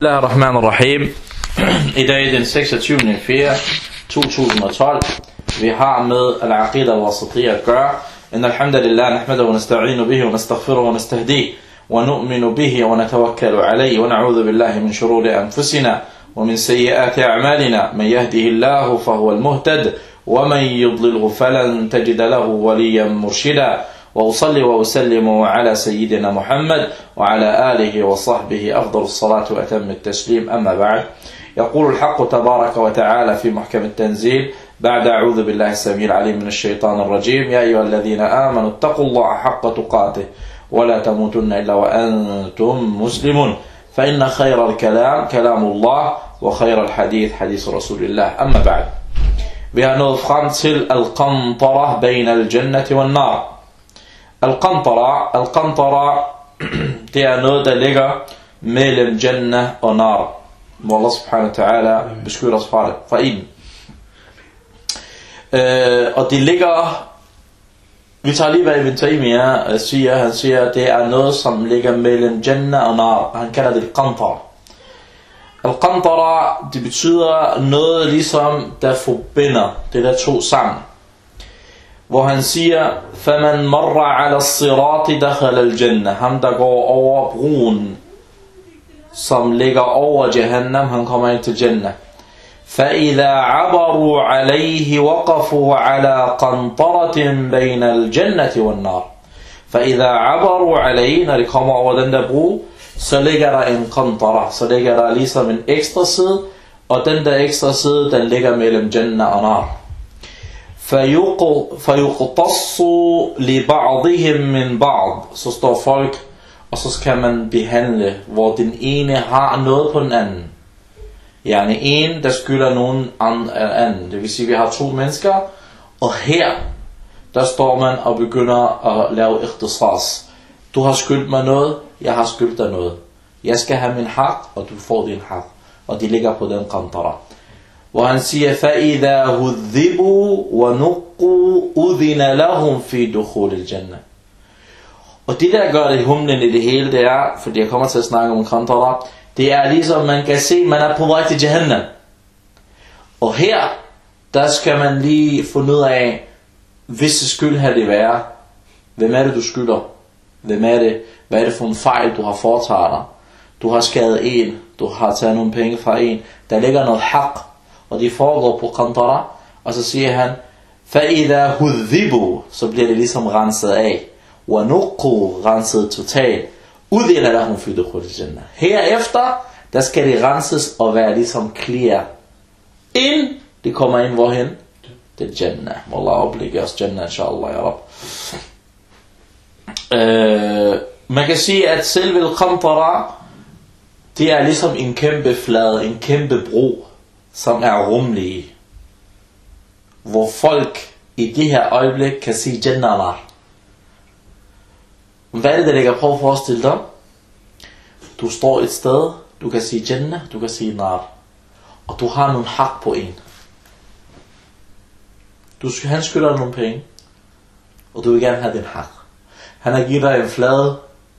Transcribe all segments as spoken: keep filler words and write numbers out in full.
Bismillahirrahmanirrahim. I dag er den seksogtyvende april to tusind og tolv. Vi har med al-aqida al-wasatiyya at gøre. Inna alhamdulillah nahmaduhu wa nasta'inu bihi wa nastaghfiruhu wa nastahdihi wa nu'minu bihi wa natawakkalu alayhi wa na'udhu billahi min shururi anfusina wa min sayyiati a'malina. Man yahdihillahu fahuwa al-muhtad wa man yudlilhu falan tajida lahu waliyan murshida. وأصلي وأسلم على سيدنا محمد وعلى آله وصحبه أفضل الصلاة وأتم التسليم. أما بعد، يقول الحق تبارك وتعالى في محكم التنزيل بعد أعوذ بالله السميع العليم من الشيطان الرجيم: يا أيها الذين آمنوا اتقوا الله حق تقاته ولا تموتن إلا وأنتم مسلمون فإن خير الكلام كلام الله وخير الحديث حديث رسول الله. أما بعد، vi har nået frem til al-qantara bain al-jannati wal-nar. Al-qantara, al-qantara, det er noget, der ligger mellem Jannah og Nar. Må Allah subhanahu wa ta'ala beskytte os fra det, fra ilden. Øh, og det ligger, vi tager lige hvad Ibn Taymiyyah siger, han siger, at det er noget, som ligger mellem Jannah og Nar. Han kalder det al-qantara. Al-qantara, det betyder noget ligesom, der forbinder det der to sammen. Hvor han siger, فَمَنْ مَرَّ عَلَى الصِّرَاطِ دَخَلَ الْجَنَّةِ. Ham der går over broen, som ligger over Jahannam, han kommer ind til Jannah. فَإِذَا عَبَرُوا عَلَيْهِ وَقَفُوا عَلَى قَنْطَرَةٍ بَيْنَ الْجَنَّةِ وَالنَّارِ. فَإِذَا عَبَرُوا عَلَيْهِ, når de kommer over den der bro, så ligger der en qantara, så ligger der ligesom en ekstra side, og den der ekstra side, den ligger mellem Jannah og Nar. فَيُقْتَصُّ لِبَعْضِهِمْ مِنْ بَعْضٍ. Så står folk, og så skal man behandle, hvor den ene har noget på den anden. Yani en, der skylder nogen anden. Det vil sige, vi har to mennesker, og her, der står man og begynder at lave ikhtisas. Du har skyldt mig noget, jeg har skyldt dig noget. Jeg skal have min haq, og du får din haq. Og de ligger på den qantara. Hvor han siger, فَإِذَا هُذِّبُوا وَنُقُّوا أُذِنَ لَهُمْ فِي دُخُولِ الْجَنَّةِ. Og det der gør det humlen i det hele, det er, fordi jeg kommer til at snakke om qantara, det er ligesom, man kan se, man er på vej til Jahannam. Og her, der skal man lige finde ud af, hvis det skyld her det være, hvem er det du skylder? Hvem er det? Hvad er det for en fejl, du har foretaget dig? Du har skadet en, du har taget nogle penge fra en, der ligger noget haq, og de foregår på qantara, og så siger han, فَإِذَا هُذِّبُوا, så bliver det ligesom renset af, وَنُقُّوا, renset totalt, أُذِنَ لَهُمْ فِي دُخُولِ الْجَنَّةِ. Herefter, der skal det renses og være ligesom clear, inden det kommer ind hvorhen? Det er Jannah. Må Allah oplægge os Jannah, inshallah, ya Rab. Øh, man kan sige, at selve qantara, det er ligesom en kæmpe flade, en kæmpe bro, som er rummelige, hvor folk i det her øjeblik kan sige Jannah og Nar. Hvad er det, der ligger? Prøv at forestille dig. Du står et sted, du kan sige Jannah, du kan sige Nar, og du har nogle hak på en. Du, han skylder dig nogle penge, og du vil gerne have din hak. Han har givet dig en flade,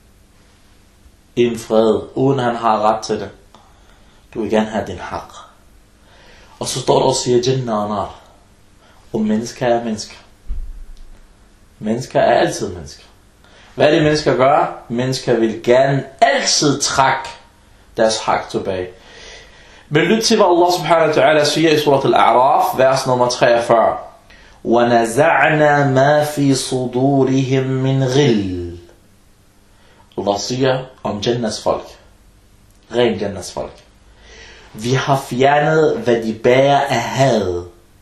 en fred, uden han har ret til det. Du vil gerne have din hak. Og så står der og siger Jannah og Nar. Og mennesker er mennesker. Mennesker er altid mennesker. Hvad er det mennesker gør? Mennesker vil gerne altid trække deres hak tilbage. Men lyt til hvad Allah subhanahu wa ta'ala siger i surat al-A'raf, vers nummer treogfyrre. وَنَزَعْنَا مَا فِي صُدُورِهِمْ مِنْ غِلٍّ. Allah siger om Jannahs folk, ren Jannahs folk, vi har fjernet, hvad de bærer af had.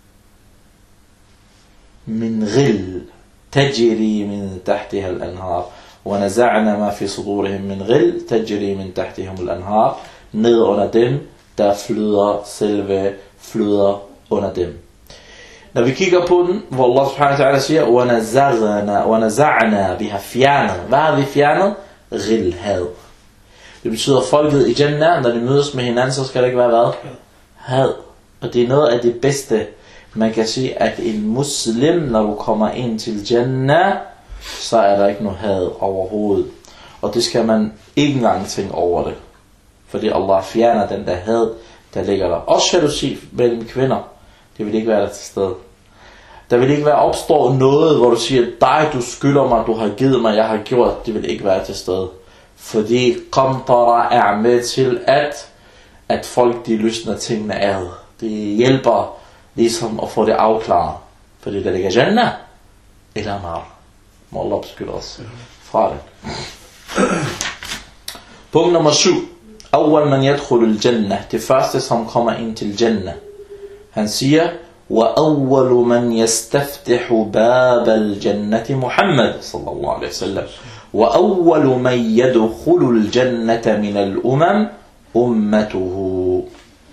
Min ghil, tajri min tahtiha al-anhar. وَنَزَعْنَا مَا فِي صُدُورِهِمْ مِنْ غِلٍّ tajri min tahtihim al-anhar. Ned under dem, der flyder selve flyder under dem. Når vi kigger på den, hvor Allah subhanahu wa ta'ala siger, وَنَزَعْنَا, وَنَزَعْنَا, vi har fjernet. Hvad har vi fjernet? Ghil, had. Det betyder, at folket i Jannah, når de mødes med hinanden, så skal det ikke være hvad? Had. Og det er noget af det bedste, man kan sige, at en muslim, når du kommer ind til Jannah, så er der ikke noget had overhovedet. Og det skal man ikke engang tænke over det. Fordi Allah fjerner den der had, der ligger der. Også jalousi mellem kvinder. Det vil ikke være der til stede. Der vil ikke være opstået noget, hvor du siger, dig du skylder mig, du har givet mig, jeg har gjort. Det vil ikke være til stede. Fordi qantara er med til at, at folk de løsner tingene ad. Det hjælper ligesom at få det afklaret. Fordi der ligger Jannah eller nar. Må Allah beskytte os fra det. Punkt nummer syv. Awwal man yadkhulul jannah. Det første som kommer ind til Jannah. Han siger, وَأَوَّلُ مَنْ يَسْتَفْتِحُ بَابَ الْجَنَّةِ مُحَمَّدٍ صلى الله عليه وسلم وَأَوَّلُ مَنْ يَدْخُلُ الْجَنَّةَ مِنَ الْأُمَمِ أُمَّتُهُ.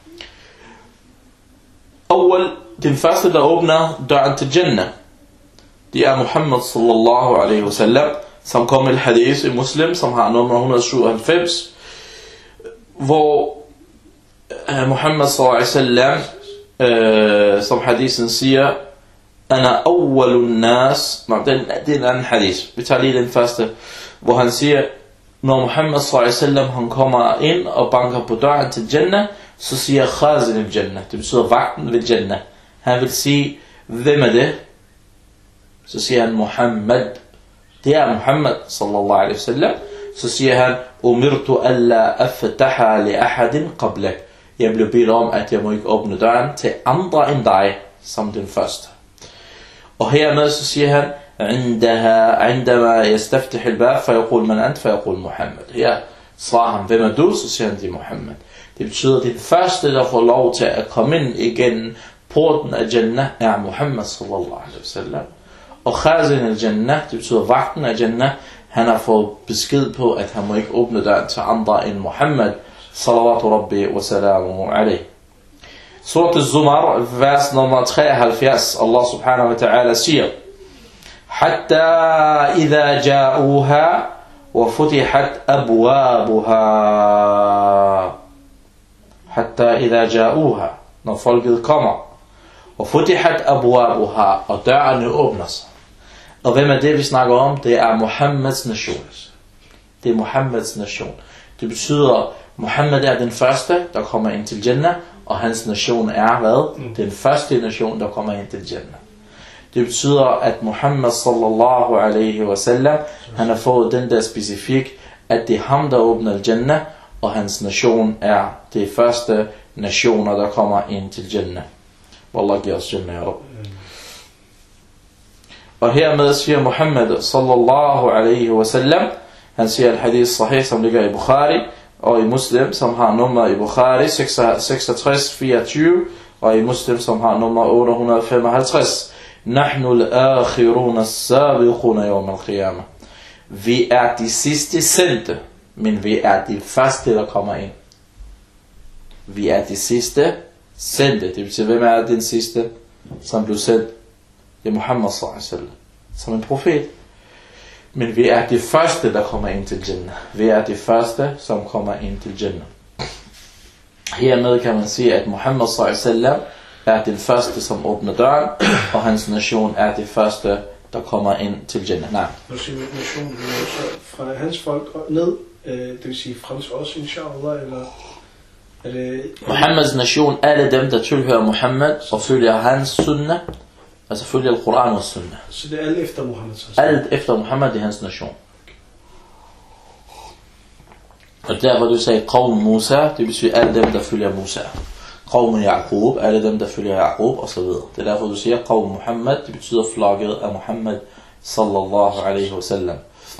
Awwal, den første der åbner døren til Jannah, det er Muhammad sallallahu alaihi wasallam, som kommer i hadith i Muslim, som har nummer et hundrede syvoghalvfems, hvor Muhammad sallallahu alaihi wasallam, Uh, som hadithen siger, Ana awwalun nas. Nej, det er en anden hadith. Vi tager lige den første, hvor han siger, når Muhammad sallallahu alaihi wasallam han kommer ind og banker på døren til Jannah, så siger khazin al-Jannah. Det betyder vagten ved Jannah. Han vil sige, hvem er det? Så siger han Muhammad. Det er Muhammad sallallahu alaihi wasallam. Så siger han, umirtu alla aftaha li ahadin qablak. Jeg blev bedt om, at jeg må ikke åbne døren til andre end dig, som den første. Og hermed så siger han, عندها عندما يستفتح الباب فيقول من أنت فيقول محمد. Her svarer han, hvem er du? Så siger han, det er Muhammad. Det betyder, at den første, der får lov til at komme ind igennem porten af Jannah, er Muhammad sallallahu alaihi wasallam. Og khazin al-Jannah, det betyder vagten af Jannah, han har fået besked på, at han må ikke åbne døren til andre end Muhammad, salawatu rabbi wa salamu alayhi. Surat al-Zumar, vers nummer treoghalvfjerds, Allah subhanahu wa ta'ala siger, Hatta idha ja'uha wa futihat abwabuha. Hatta idha ja'uha, når folket kommer, og futihat abwabuha, og dørene åbner sig. Og hvem er det vi snakker om? Det er Muhammeds nation. Det er Muhammeds nation. Det betyder, Muhammad er den første, der kommer ind til Jannah, og hans nation er hvad? Den første nation, der kommer ind til Jannah. Det betyder, at Muhammad sallallahu alaihi wasallam, han har fået den der specifik, at det er ham, der åbner Jannah, og hans nation er de første nationer, der kommer ind til Jannah. Wallah giver os Jannah. Og hermed siger Muhammad sallallahu alaihi wasallam, han siger al-hadith sahih, som ligger i Bukhari, og i Muslim, som har nummer i Bukhari seksogtres fireogtyve, og i Muslim, som har nummer otte hundrede femoghalvtreds. Nahnu al-akhiruna as-sabiquna yawm al-qiyamah. Vi er de sidste sendte, men vi er de første, der kommer ind. Vi er de sidste sendte. Det betyder, hvem er den sidste, som blev sendt? Det er Muhammad sallallahu alaihi wasallam, som en profet. Men vi er de første, der kommer ind til Jannah. Vi er de første, som kommer ind til Jannah. Hermed kan man sige, at Muhammad sallallahu alaihi wasallam er den første, som åbner døren, og hans nation er det første, der kommer ind til Jannah. Nej. Når du siger nation, så fra hans folk ned, det vil sige frem til os, inshallah, eller er det... Muhammads nation, alle dem, der tilhører Muhammad, og følger hans sunnah, altså følger al-Quran og sunnah. Så det er alt efter Muhammad? Alt efter Muhammad i hans nation. Og der hvor du sagde Qawm Musa, det betyder alle dem, der følger Musa. Qawm Yaqub, alle dem, der følger Yaqub, og så videre. Det er derfor du siger Qawm Muhammad, det betyder flokket af Muhammad sallallahu alaihi wasallam.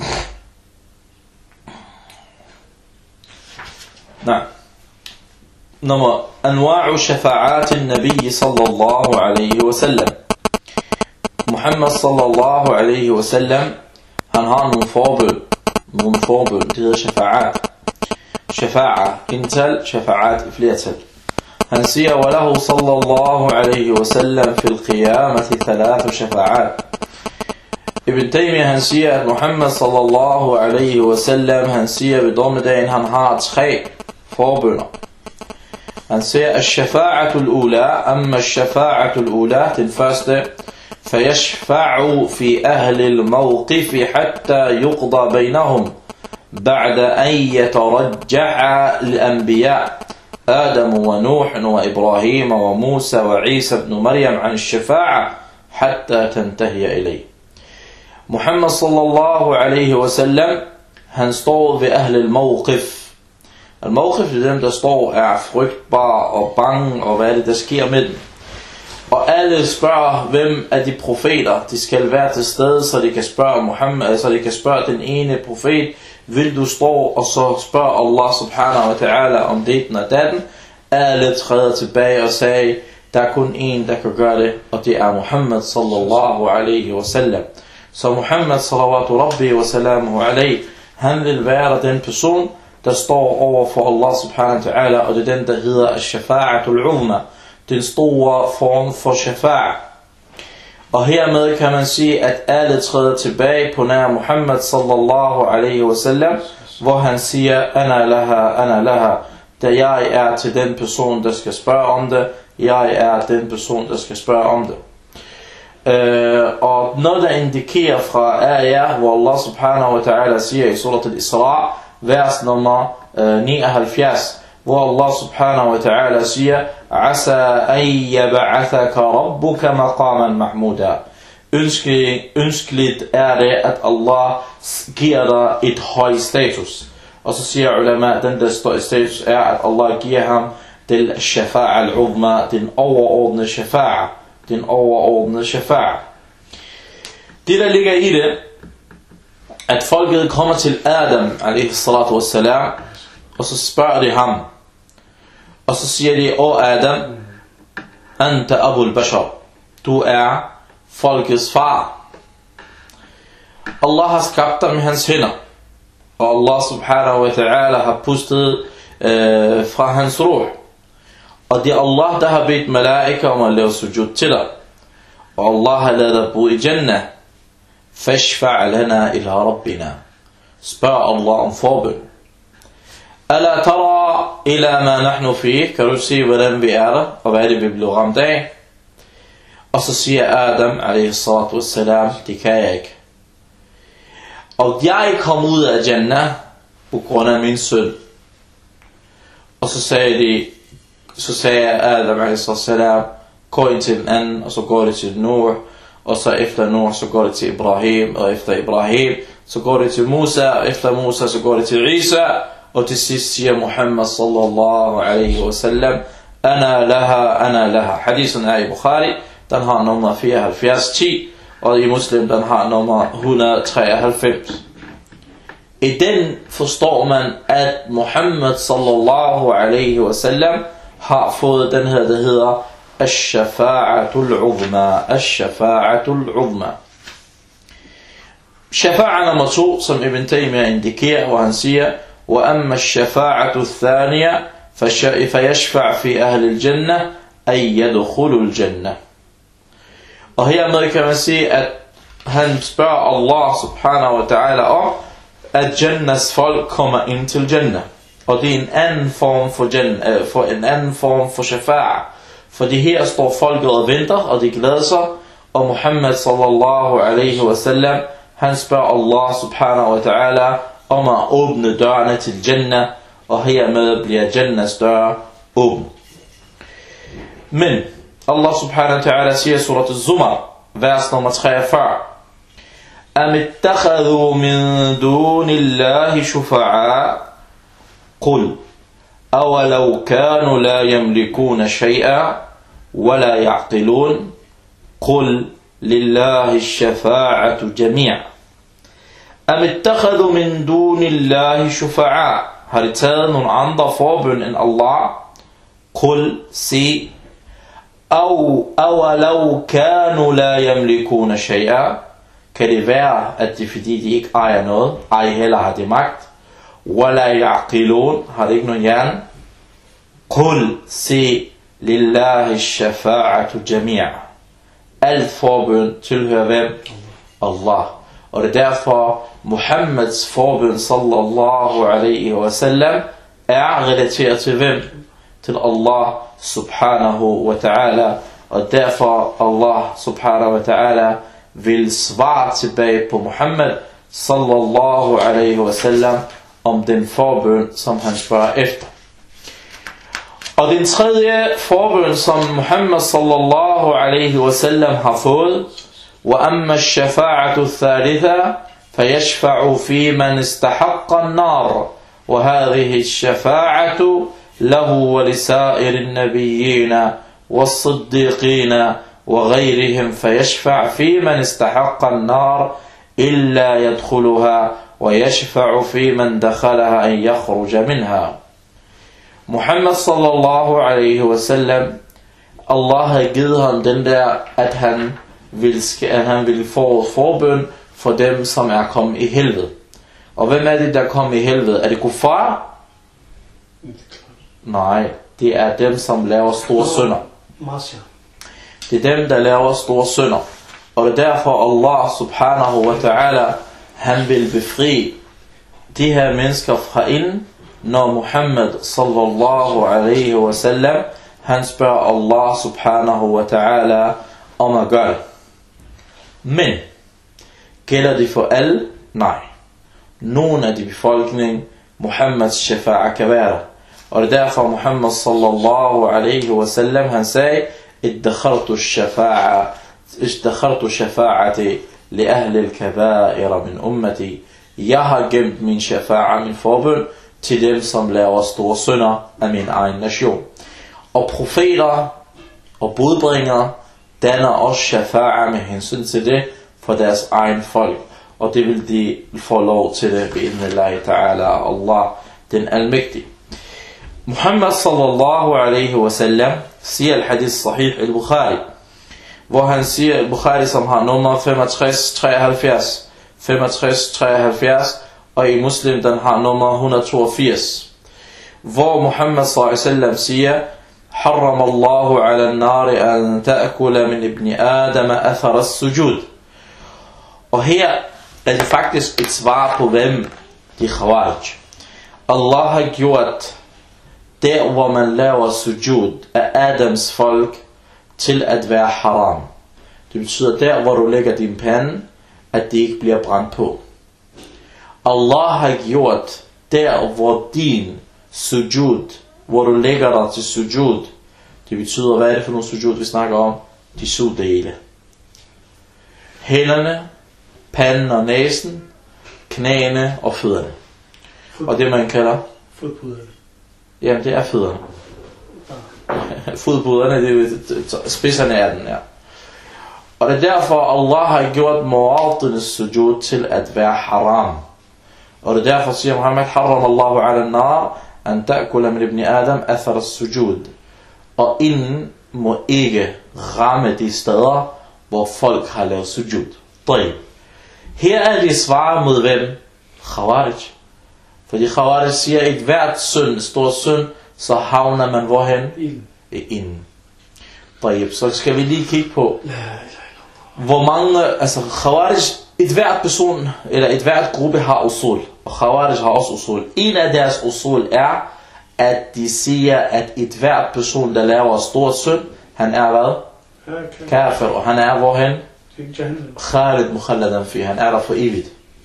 Nej. Nummer Anwa'u shafa'at al-Nabi sallallahu alaihi wasallam. Muhammad sallallahu alaihi wasallam, han har nogle forbøn, nogle forbøn, det hedder shafa'at. Shafa'a, ental, shafa'at i flertal. Han siger, وَلَهُ صلى الله عليه وسلم في القيامة ثلاث شفاعات. Ibn Taymiyyah, han siger, at Muhammad sallallahu alaihi wasallam, han siger ved dommedagen, han har tre forbønner. Han siger, الشفاعة الأولى, أما الشفاعة الأولى, den første, فيشفع في أهل الموقف حتى يقضى بينهم بعد أن يترجع الأنبياء آدم ونوح وإبراهيم وموسى وعيسى بن مريم عن الشفاعة حتى تنتهي إليه. Muhammad sallallahu alaihi wasallam, han står ved ahl al-mawqif. Al-mawqif er dem, der står er frygtbar og bange, og hvad er det, der sker med dem. Og alle spørger, hvem af de profeter, de skal være til stede, så de kan spørge Muhammad, så de kan spørge den ene profet, vil du stå, og så spørger Allah subhanahu wa ta'ala om ditten og datten. Alle træder tilbage og sagde, der er kun en, der kan gøre det, og det er Muhammad sallallahu alaihi wasallam. Så Muhammad sallallahu rabbi wa salamuhu alaihi, han vil være den person, der står over for Allah subhanahu wa ta'ala, og det er den, der hedder al-shafa'atul uzma, den store form for shafa'a. Og hermed kan man sige, at alle træder tilbage på nær Muhammad sallallahu alaihi wasallam, hvor han siger, ana laha, ana laha, da jeg er til den person, der skal spørge om det, jeg er den person, der skal spørge om det. Uh, og noget der indikerer fra ayah, hvor Allah subhanahu wa ta'ala siger i surat al-Isra, vers nummer uh, nioghalvfjerds, hvor Allah subhanahu wa ta'ala siger, asa an yab'athaka rabbuka maqaman mahmuda. Ønskeligt er det, at Allah giver dig et høj status. Og så siger ulama, den der status er, at Allah giver ham den shafa'a al-uzma, den overordnede shafa'a. Den overordnede shafa'a. Det der ligger i det, at folket kommer til Adam alaihi salatu wassalam, og så spørger de ham, og så siger de, åh Adam, anta abul bashar, du er folkets far. Allah har skabt dig med hans hænder, og Allah subhanahu wa ta'ala har pustet øh, fra hans ruh. Og det er Allah, der har bedt malaika om at lave sujud til dig. Og Allah har ladet dig bo i Jannah. Fashfa' lana ila rabbina. Spørg Allah om forbøn. Ala tara ila ma nahnu fih. Kan du se, hvordan vi er der, og hvad er det, vi bliver ramt af? Og så siger Adam, alaihi salatu wassalam, det kan jeg ikke. Og jeg kom ud af Jannah på grund af min synd. Og så sagde de, så sagde Adam alaihi salam, gå ind til den anden, og så går det til Nuh, og så efter Nuh, så går det til Ibrahim, og efter Ibrahim, så går det til Musa, og efter Musa, så går det til Isa, og til sidst siger Muhammad sallallahu alaihi wasallam, ana laha, ana laha. Hadithen er i Bukhari, den har nummer fireoghalvfjerds ti, og i Muslim, den har nummer et hundrede treoghalvfems. I den forstår man, at Muhammad sallallahu alaihi wasallam har fået den her, der hedder al-shafa'atul uzma. Al-shafa'atul uzma. Shafa'a nummer to, som Ibn Taymiyyah indikerer, hvor han siger, وَأَمَّا الشَّفَاعَةُ الثَّانِيَةُ فَيَشْفَعْ فِي أَهْلِ الْجَنَّةِ أَنْ يَدْخُلُوا الْجَنَّةِ. Og hermed kan man sige, at han spørger Allah subhanahu wa ta'ala om, at Jannahs folk kommer ind til Jannah. Og det er en anden form for, Jannah, for en anden form for shafa'a. Fordi her står folket og venter, og de glæder sig. Og Muhammad sallallahu alaihi wasallam, han spørger Allah subhanahu wa ta'ala om at åbne dørene til Jannah. Og hermed bliver Jannahs dør åbne. Men Allah subhanahu wa ta'ala siger i surat al-Zumar, vers nummer treogfyrre. أَمِ اتَّخَذُوا مِن دُونِ اللَّهِ شُفَعَاءَ قُلْ أَوَلَوْ كَانُوا لَا يَمْلِكُونَ شَيْئًا وَلَا يَعْقِلُونَ قُلْ لِلَّهِ الشَّفَاعَةُ جَمِيعًا. أَمِ اتَّخَذُوا مِن دُونِ اللَّهِ شُفَعَاءَ. Har de taget nogle andre forbøn end Allah? قُلْ sig, أَوْ أَوَلَوْ كَانُوا لَا يَمْلِكُونَ شَيْئًا. Kan det være, at det er fordi de ikke ejer noget, ej heller har de magt? وَلَا يَعْقِلُونَ. Har de ikke nogen hjerne? قُلْ sig, لِلَّهِ الشَّفَاعَةُ جَمِيعًا. Alt forbøn tilhører hvem? Allah. Og det er derfor, Muhammeds forbøn sallallahu alaihi wasallam er relateret til hvem? Til Allah subhanahu wa ta'ala. Og derfor Allah subhanahu wa ta'ala vil svare tilbage på Muhammad sallallahu alaihi wasallam om den forbøn, som han spørger efter. Og den tredje forbøn, som Muhammad sallallahu alaihi wasallam har fået, وَأَمَّا الشَّفَاعَةُ الثَّالِثَةُ فَيَشْفَعُ فِي مَنْ اسْتَحَقَّ النَّارِ وَهَذِهِ الشَّفَاعَةُ لَهُ وَلِسَائِرِ النَّبِيِّينَ وَالصِّدِّيقِينَ وغيرهم فيشفع في من استحق النار إلا يدخلها ويشفع في من دخلها أن يخرج منها. Muhammad sallallahu alaihi wasallam, Allah har givet ham den der, at han vil, at han vil få forbøn for dem, som er kommet i helvede. Og hvem er det, der kommer i helvede? Er det kuffar? Nej, det er dem, som laver store synder. Det er dem, der laver store synder. Og det er derfor Allah subhanahu wa ta'ala, han vil befri de her mennesker fra inden, når Muhammad sallallahu alaihi wa sallam, han spørger Allah subhanahu wa ta'ala om at gøre det. Men gælder det for alle? Nej. Nogle af de befolkning, Muhammads shafa'a kan være. Og det er derfor Muhammad sallallahu alaihi wa sallam, han sagde, ادخرت الشفاعة ادخرت شفاعتي لأهل الكبائر من أمتي. Jeg har gemt min shafa'a, min forbøn, til dem, som laver store synder af min egen nation. Og profeter og budbringere danner også shafa'a med hensyn til det for deres egen folk. Og det vil de få lov til det bi'idhnillahi ta'ala, Allah den almægtige. Muhammad sallallahu alaihi wa sallam siger al-hadith sahih al-Bukhari, hvor han siger, al-Bukhari som har nummer femogtres treoghalvfjerds, femogtres treoghalvfjerds, og i Muslim den har nummer et hundrede og toogfirs, hvor Muhammad sallallahu alaihi wa sallam siger, حرم الله على النار أن تأكل من ابن آدم أثر السجود. Og her er det faktisk et svar på hvem? De khawarij. Allah har gjort der, hvor man laver sujud af Adams folk, til at være haram. Det betyder der, hvor du lægger din pande, at det ikke bliver brændt på. Allah har gjort der, hvor din sujud, hvor du lægger dig til sujud, det betyder, hvad er det for nogle sujud, vi snakker om? De syv dele. Hænderne, panden og næsen, knæene og fødderne. Og det man kalder? Fodpuderne. Jamen det er fødderne. Fodpuderne, det er jo spidserne af den, ja. Og det er derfor, Allah har gjort mu'atines sujud til at være haram. Og det er derfor, siger Muhammad, harram Allahu ala nar, an ta'kula min ibn Adam athar as-sujud. Og inden må ikke ramme de steder, hvor folk har lavet sujud. Drøg. Her er det svar mod hvem? Khawarij. Fordi Khawarij siger, at et hvert synd, stor synd, så havner man hvorhen? I inden. Drøg. Så skal vi lige kigge på, hvor mange, altså Khawarij, et hvert person, eller et hvert gruppe har usul. Og Khawarij har også usul. En af deres usul er, at de siger, at et hvert person, der laver stor synd, han er hvad? Kafir, og han er hvorhen? Khalid mukhalladan fi, han er der for evigt.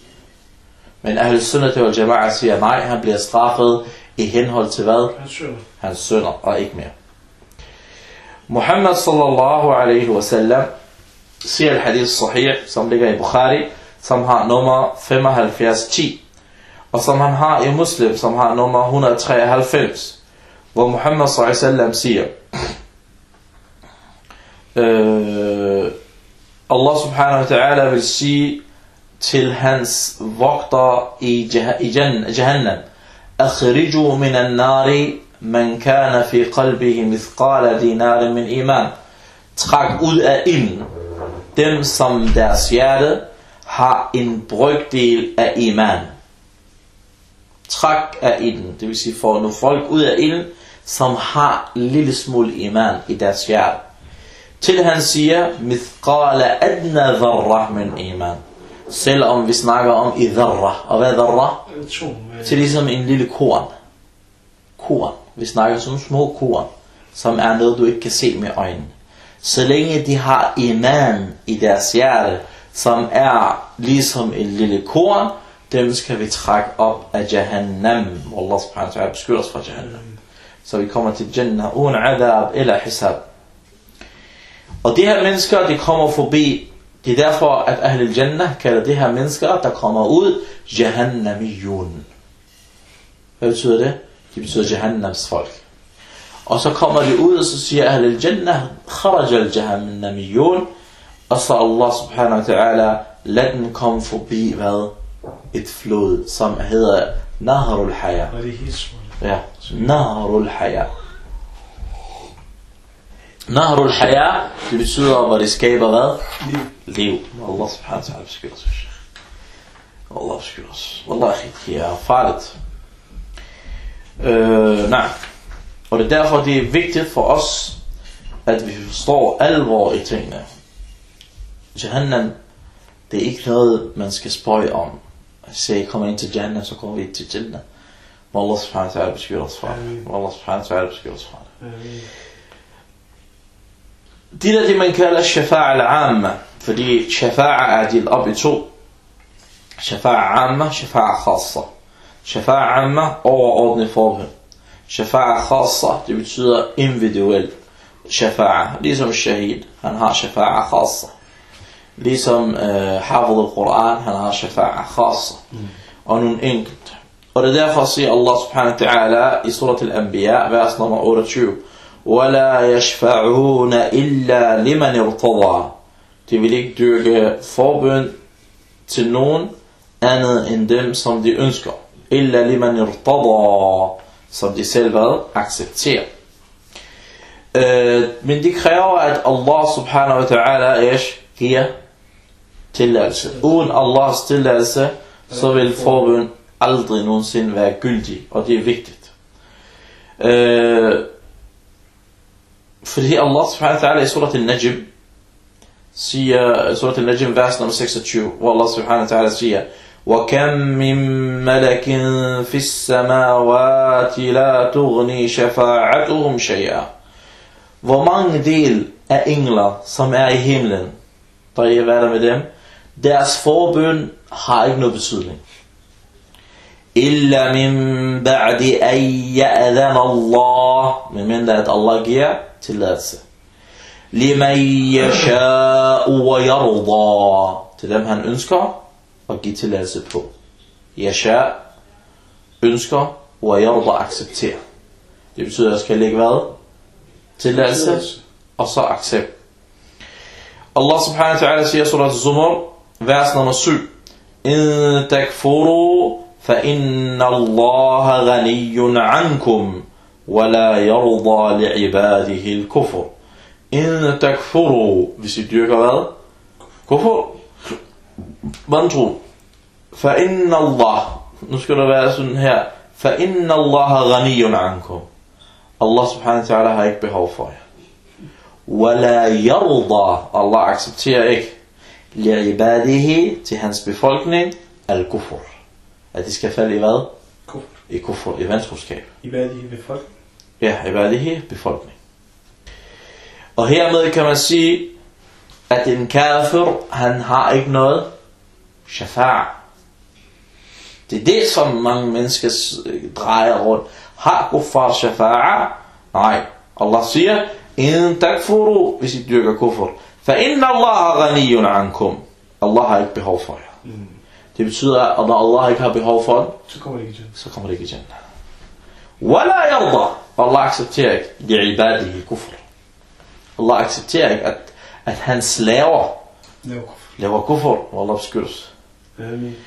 Men Ahl Sunnah wal Jama'a siger, nej, han bliver straffet i henhold til hvad? Hans synder, og ikke mere. Muhammad sallallahu alaihi wa sallam siger al-hadith sahih, som ligger i Bukhari, som har nummer femoghalvfjerds ti. Og som han har i Muslim, som har nummer et hundrede og treoghalvfems, hvor Muhammad sallallahu alaihi wasallam siger, øh, Allah subhanahu wa ta'ala vil sige til hans vogter i Jahannam, akhriju min an-nari man kana fi qalbihi mithqala dinar min iman. Træk ud af ilden dem, som deres hjerte har en brøkdel af iman. Træk af ilden, det vil sige få nogle folk ud af ilden, som har en lille smule iman i deres hjerte. Til han siger, mithqala adna dharra min iman. Selvom vi snakker om i dharra. Og hvad er dharra? Til ligesom en lille korn. Korn. Vi snakker som små korn, som er noget, du ikke kan se med øjnene. Så længe de har iman i deres hjerte, som er ligesom en lille korn, dem skal vi trække op af Jahannam. Allah subhanahu wa ta'ala beskytter os fra Jahannam. Så vi kommer til Jannah uden adab eller hisab. Og de her mennesker, de kommer forbi. Det er derfor, at Ahl al-Jannah kalder de her mennesker, der kommer ud, Jahannamiyun. Hvad betyder det? Det betyder Jahannams folk. Og så kommer de ud, og så siger Ahl al-Jannah, Kharaj al-Jahannamiyun. Og så Allah subhanahu wa ta'ala, lad dem komme forbi, hvad? Et flod, som hedder Naharul Haya. Ja, Naharul Haya. Naharul Haya, det betyder, hvor det skaber hvad? Liv. Liv. Allah subhanahu wa ta'ala beskytter os. Allah beskytter os. Wallah, det er farligt. Øh, nej. Og det er derfor, det er vigtigt for os, at vi forstår alvor i tingene. Jahannam, det er ikke noget, man skal spøje om. At sige, kommer ind til Jannah, så kommer vi ind til Jannah. Må Allah subhanahu wa ta'ala beskytter os fra det. Må Allah subhanahu wa ta'ala beskytter os fra det. Det er det, man kalder shafa'a al-amma. Fordi shafa'a er delt op i to. Shafa'a amma, shafa'a khassa. Shafa'a amma, overordnet forbund. Shafa'a khassa, det betyder individuel shafa'a. Ligesom shahid, han har shafa'a khassa. Ligesom uh, hafid al-Quran, han har shafa'a khassa. Mm. Og nogle enkelt. Og det er derfor siger Allah subhanahu wa ta'ala i surat al-Anbiya, vers nummer otteogtyve. وَلَا يَشْفَعُونَ إِلَّا لِمَنِ ارْتَضَى. De vil ikke dyrke forbøn til nogen andet end dem, som de ønsker. إِلَّا لِمَنِ ارْتَضَى. Som de selv hvad? Accepterer. Øh, men det kræver, at Allah subhanahu wa ta'ala giver tilladelse. Uden Allahs tilladelse, så vil forbøn aldrig nogensinde være gyldig. Og det er vigtigt. Øh, Fordi Allah subhanahu wa ta'ala i surat al-Najm siger, surat al-Najm vers nummer seksogtyve, hvor Allah subhanahu wa ta'ala siger, وَكَمْ مِنْ مَلَكٍ فِي السَّمَاوَاتِ لَا تُغْنِي شَفَاعَتُهُمْ شَيْئًا. Hvor mange del af engler, som er i himlen, der er hvad der med dem, deres forbøn har ikke noget betydning. إِلَّا مِنْ بَعْدِ أَنْ يَأْذَنَ اللَّهُ, men mindre at Allah giver tilladelse. لِمَنْ يَشَاءُ وَيَرْضَى, til dem han ønsker at give tilladelse på. Yasha, ønsker, وَيَرْضَى, acceptere. Det betyder, at jeg skal lægge hvad? Tilladelse, og så accept. Allah subhanahu wa ta'ala siger surat Zumar, vers nummer syv. إِن تَكْفُرُوا فَإِنَّ اللَّهَ غَنِيٌّ عَنْكُمْ وَلَا يَرْضَى لِعِبَادِهِ الْكُفْرِ. إِن تَكْفُرُوا, hvis I dyrker hvad? Kufur. Vantro. فَإِنَّ اللَّهَ, nu skal der være sådan her, فَإِنَّ اللَّهَ غَنِيٌّ عَنْكُمْ. Allah subhanahu wa ta'ala har ikke behov for jer. وَلَا يَرْضَى, Allah accepterer ikke, لِعِبَادِهِ, til hans befolkning, al-kufur. At de skal falde i hvad? Kufur. I kufur, i vantroskab. Ibadihi befolkning. Ja, ibadihi befolkning. Og hermed kan man sige, at en kafir, han har ikke noget shafa'a. Det er det, som mange mennesker drejer rundt. Har kuffar shafa'a? Nej. Allah siger, in takfuru, hvis I dyrker kufur. Fa inna Allah ghaniyun ankum. Allah har ikke behov for jer. Mm. Det betyder, at når Allah ikke har behov for det, så kommer det ikke i Jannah. Så kommer det ikke i Jannah. Wala yarda. Allah accepterer ikke li'ibadihi kufr. Allah accepterer ikke, at, at hans slaver laver kufr. Laver kufr, og Allah beskyttes. Amen.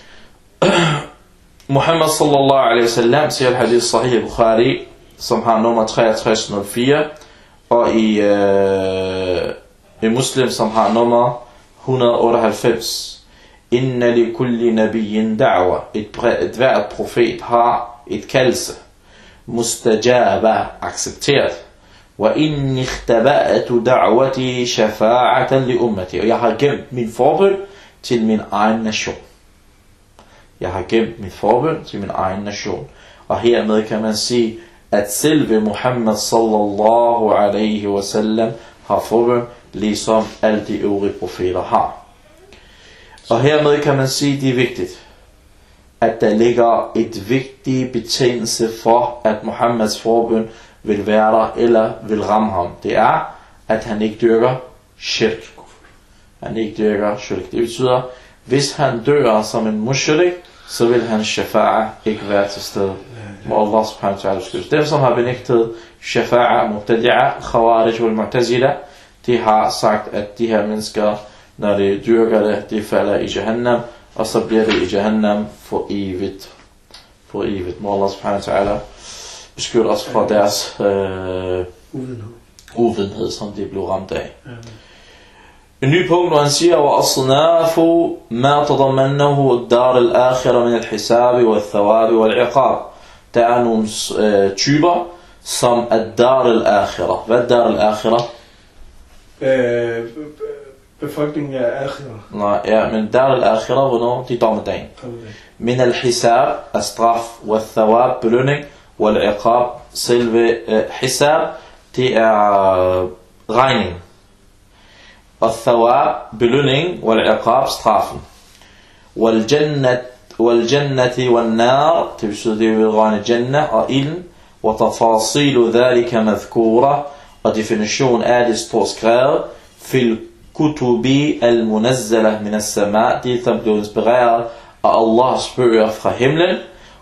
Muhammad sallallahu alaihi wasallam siger al hadith sahih Bukhari, som har nummer treogtres nul fire, og i, øh, i Muslim, som har nummer et hundrede otteoghalvfems. Inna li kulli nabiyyin da'wa. Et, et hvert profet har et kaldelse. Mustajaba, accepteret. Wa inni ikhtaba'atu da'wati shafa'atan li ummati. Og jeg har gemt min forbøn til min egen nation. Jeg har gemt mit forbøn til min egen nation. Og hermed kan man sige, at selve Muhammad sallallahu alaihi wasallam har forbøn, ligesom alle de øvrige profeter har. Og hermed kan man sige, at det er vigtigt. at der ligger et vigtig betingelse for, at Muhammeds forbøn vil være der, eller vil ramme ham. Det er, at han ikke dyrker shirk. Han ikke dyrker shirk. Det betyder, hvis han dør som en mushrik, så vil hans shafa'a ikke være til stede. Må Allah subhanahu wa ta'ala beskytte. Dem, som har benægtet shafa'a, mubtadi'a, khawarij og mu'tazila, de har sagt, at de her mennesker, når de dyrker det, de falder i Jahannam, og så bliver det i Jahannam for evigt. For evigt. Må Allah subhanahu wa ta'ala beskytte os fra deres øh, uvidenhed, som de blev ramt af. En ny punkt, hvor han siger, وَأَصْنَافُ مَا تَضَمَّنَّهُ الدَّارِ الْآخِرَ مِنَ الْحِسَابِ وَالثَّوَابِ وَالْعِقَابِ. Der er nogle øh, typer, som er dar al-akhirah. Hvad er dar al-akhirah? Øh, befolkningen af akhirah. Nej, ja, men dar al-akhirah, hvornår? De dommedagen. Min al-hisab er straf, wal-thawab, belønning, wal-iqab, selve øh, hisab, det er regning. Wal-thawab, belønning, wal-iqab, straffen. Wal-jannat, wal-jannati wal-nar, det betyder, det vil regne jannah og ilden, وتفاصيل ذلك مذكورة, og definition af det står skrevet في الكتب المنزلة من السماء, det er blevet inspireret af Allahs bøger fra himlen,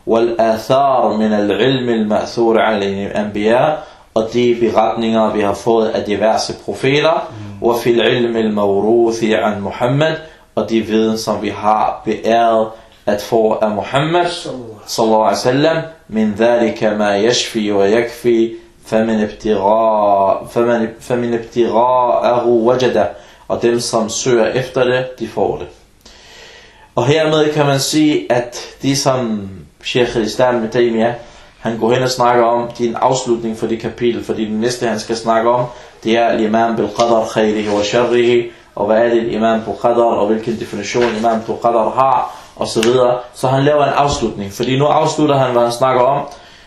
والآثار من العلم المأثور عن الأنبياء, og de beretninger vi har fået af diverse profeter, وفي العلم الموروث عن محمد, og de viden som vi har beæret at få af Muhammad sallallahu alaihi wasallam, min dhalika ma yashfi wa yakfi, faman ibtigha faman faman ibtigha'ahu wajada, og dem som søger efter det, de får det. Og hermed kan man sige, at de som Sheikh al-Islam Ibn Taymiyyah, han går hen og snakker om, det er en afslutning for det kapitel, fordi det næste han skal snakke om, det er al-iman bil qadar khayrihi wa sharrihi, og hvad er det iman på qadar, og hvilken definition iman på qadar har, og så videre. Så han laver en afslutning, fordi nu afslutter han, hvad han snakker om,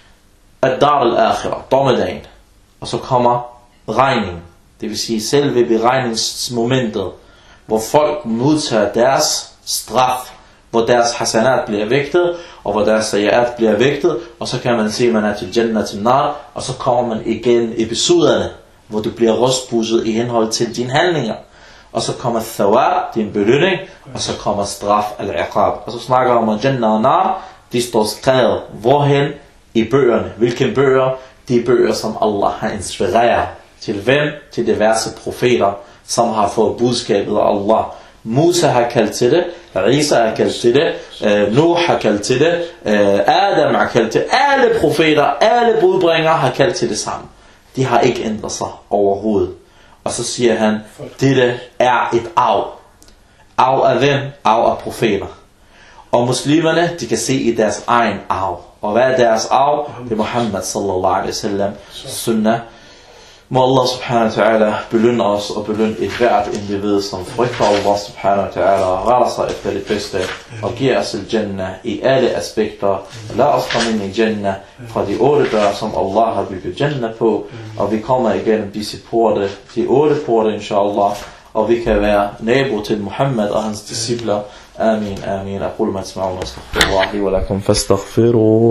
at dar al-akhirah, dommedagen, og så kommer regning, det vil sige selve beregningsmomentet, hvor folk modtager deres straf, hvor deres hasanat bliver vægtet, og hvor deres sayyat bliver vægtet, og så kan man se, at man er til jannah til nar, og så kommer man igen episoderne, hvor du bliver rustbusset i henhold til dine handlinger. Og så kommer thawab, din belønning, og så kommer straf, al-iqab. Og så snakker om jannah og nar, de står skrevet, hvorhen i bøgerne. Hvilke bøger? De bøger, som Allah har inspireret. Til hvem? Til diverse profeter, som har fået budskabet af Allah. Musa har kaldt til det, Isa har kaldt til det, øh, Nuh har kaldt til det, øh, Adam har kaldt til det. Alle profeter, alle budbringere har kaldt til det samme. De har ikke ændret sig overhovedet. Og så siger han, dette er et arv. Arv af hvem? Arv af profeter. Og muslimerne, de kan se i deres egen arv. Og hvad er deres arv? Det er Muhammad sallallahu alaihi wasallam, sunnah. Må Allah subhanahu wa ta'ala belønne os og belønne et hvert individ, som frygter Allah subhanahu wa ta'ala og retter sig efter det bedste og giver os til jannah i alle aspekter. Lad os komme ind i jannah fra de otte døre, som Allah har bygget jannah på, og vi kommer igennem disse porte, de otte porte inshallah, og vi kan være nabo til Muhammad og hans discipler. Amin, amin. Aqul ma tasma'un, astaghfirullah li wa lakum fastaghfiruh.